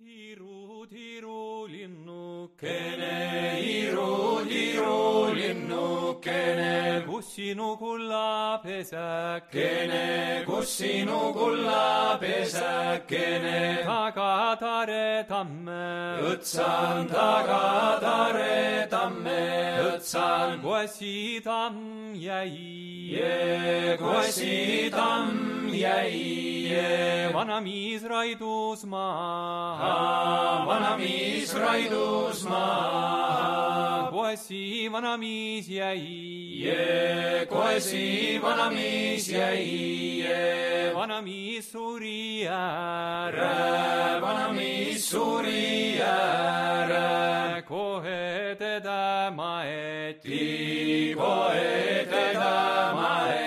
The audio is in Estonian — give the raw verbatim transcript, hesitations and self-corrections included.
Hiru, hiru, linnukene, hiru, hiru, linnukene, kus sinu kullapesäkene, kus sinu kullapesäkene, tagatare tamme, õtsan tagatare tamme, õtsan, kuasi tamm jäi, kuasi tamm jäi, vanamis raidus maa, vanamis raidus maa, kuasi vanamis jäi, kuasi vanamis jäi, vanamis suri ära, vanamis suri ära, kohe teda maeti, kohe teda maeti.